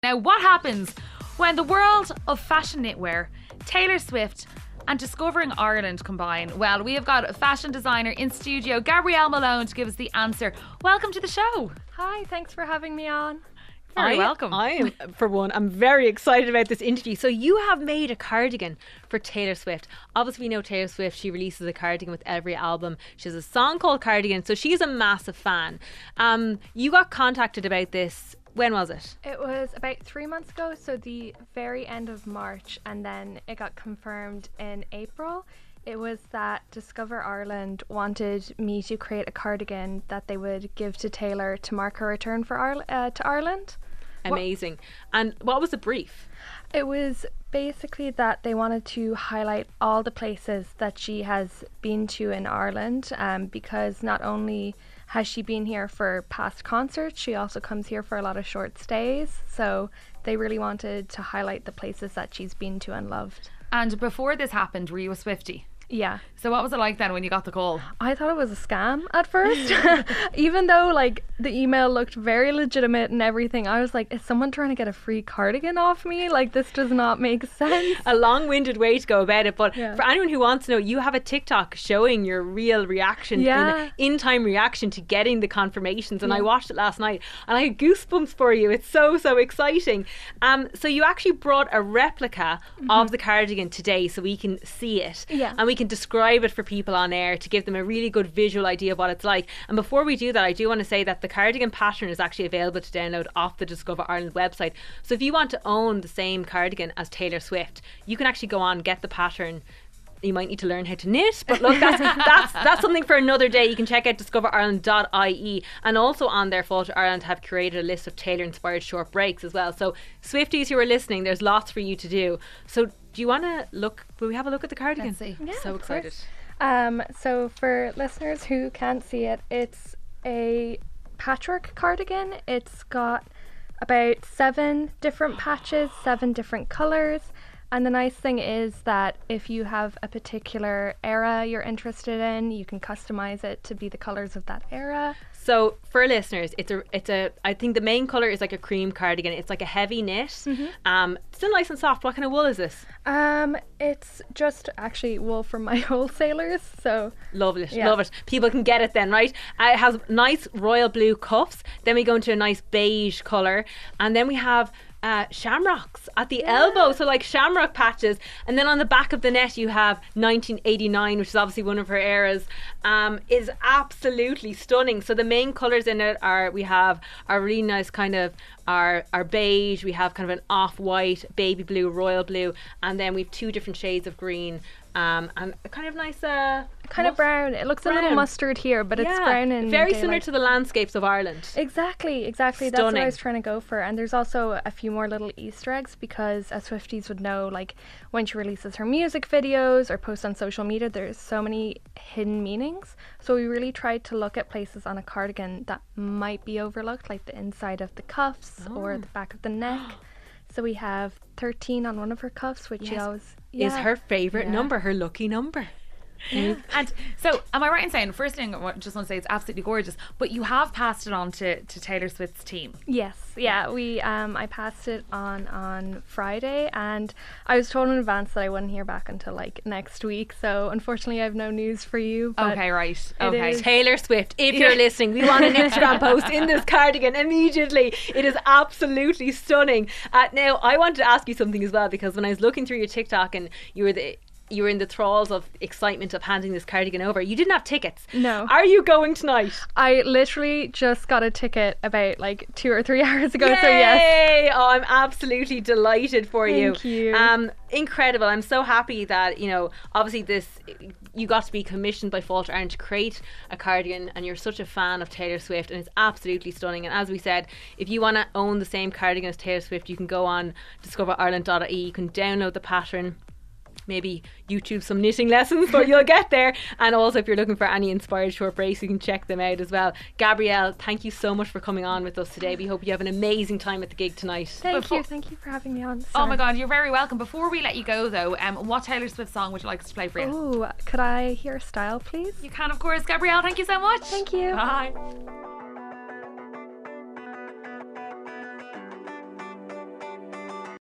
Now, what happens when the world of fashion knitwear, Taylor Swift and Discovering Ireland combine? Well, we have got a fashion designer in studio, Gabrielle Malone, to give us the answer. Welcome to the show. Hi, thanks for having me on. Very welcome. I am, for one, I'm very excited about this interview. So you have made a cardigan for Taylor Swift. Obviously, we know Taylor Swift, she releases a cardigan with every album. She has a song called Cardigan, so she's a massive fan. You got contacted about this. When was it? It was about 3 months ago, so the very end of March, and then it got confirmed in April. It was that Discover Ireland wanted me to create a cardigan that they would give to Taylor to mark her return to Ireland. Amazing. And what was the brief? It was basically that they wanted to highlight all the places that she has been to in Ireland, because not only has she been here for past concerts, she also comes here for a lot of short stays. So they really wanted to highlight the places that she's been to and loved. And before this happened, were you a Swiftie? Yeah. So what was it like then when you got the call? I thought it was a scam at first. Even though like the email looked very legitimate and everything, I was like, is someone trying to get a free cardigan off me? Like, this does not make sense. A long-winded way to go about it, but for anyone who wants to know, you have a TikTok showing your real reaction, in-time reaction to getting the confirmations, and I watched it last night and I had goosebumps for you. It's so exciting. So you actually brought a replica of the cardigan today so we can see it, and we can describe it for people on air to give them a really good visual idea of what it's like. And before we do that, I do want to say that the cardigan pattern is actually available to download off the Discover Ireland website. So if you want to own the same cardigan as Taylor Swift, you can actually go on, get the pattern. You might need to learn how to knit, but look, that's something for another day. You can check out discoverireland.ie, and also on their Fall to Ireland have curated a list of Taylor inspired short breaks as well. So Swifties who are listening, there's lots for you to do. So do you want to look? Will we have a look at the cardigan? Let's see. Yeah, so excited. So for listeners who can't see it, it's a patchwork cardigan. It's got about 7 different patches, 7 different colours. And the nice thing is that if you have a particular era you're interested in, you can customize it to be the colours of that era. So for listeners, it's a I think the main colour is like a cream cardigan. It's like a heavy knit. Still nice and soft. What kind of wool is this? It's just actually wool from my wholesalers. So love it. People can get it then, right? It has nice royal blue cuffs. Then we go into a nice beige colour, and then we have shamrocks at the elbow, so like shamrock patches, and then on the back of the net you have 1989, which is obviously one of her eras. Is absolutely stunning. So the main colours in it we have our really nice kind of our beige, we have kind of an off-white, baby blue, royal blue, and then we've 2 different shades of green, and a kind of nice kind of brown. It looks brown. A little mustard here, but it's brown and very similar to the landscapes of Ireland. Exactly. Stunning. That's what I was trying to go for. And there's also a few more little Easter eggs, because as Swifties would know, like when she releases her music videos or posts on social media, there's so many hidden meanings. So we really tried to look at places on a cardigan that might be overlooked, like the inside of the cuffs or the back of the neck. So we have 13 on one of her cuffs, which she always is her favourite number, her lucky number. And so, am I right in saying, first thing I just want to say, it's absolutely gorgeous, but you have passed it on to Taylor Swift's team? Yes, I passed it on Friday, and I was told in advance that I wouldn't hear back until like next week, so unfortunately I have no news for you. Okay, right. Okay. Taylor Swift, if you're listening, we want an Instagram post in this cardigan immediately. It is absolutely stunning. Now, I wanted to ask you something as well, because when I was looking through your TikTok and you were in the thralls of excitement of handing this cardigan over, you didn't have tickets. No. Are you going tonight? I literally just got a ticket about like 2 or 3 hours ago. Yay! So yes. Oh, I'm absolutely delighted for you. Thank you. Incredible. I'm so happy that, obviously you got to be commissioned by Fall to Ireland to create a cardigan, and you're such a fan of Taylor Swift, and it's absolutely stunning. And as we said, if you want to own the same cardigan as Taylor Swift, you can go on discoverireland.ie, you can download the pattern, maybe YouTube some knitting lessons, but you'll get there. And also, if you're looking for any inspired short breaks, you can check them out as well. Gabrielle, thank you so much for coming on with us today. We hope you have an amazing time at the gig tonight. Thank you for having me on. Oh my God, you're very welcome. Before we let you go though, what Taylor Swift song would you like us to play for you? Oh, could I hear Style, please? You can, of course. Gabrielle, thank you so much. Thank you. Bye.